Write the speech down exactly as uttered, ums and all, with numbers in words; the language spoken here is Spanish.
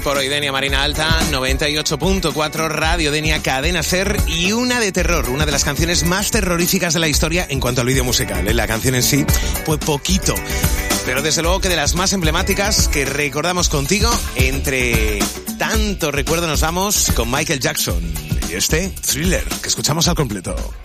por hoy, Denia, Marina Alta, noventa y ocho punto cuatro, Radio Denia, Cadena Ser, y una de terror, una de las canciones más terroríficas de la historia en cuanto al vídeo musical, ¿eh? La canción en sí, pues poquito, pero desde luego que de las más emblemáticas que recordamos contigo. Entre tanto recuerdo nos vamos con Michael Jackson y este Thriller, que escuchamos al completo.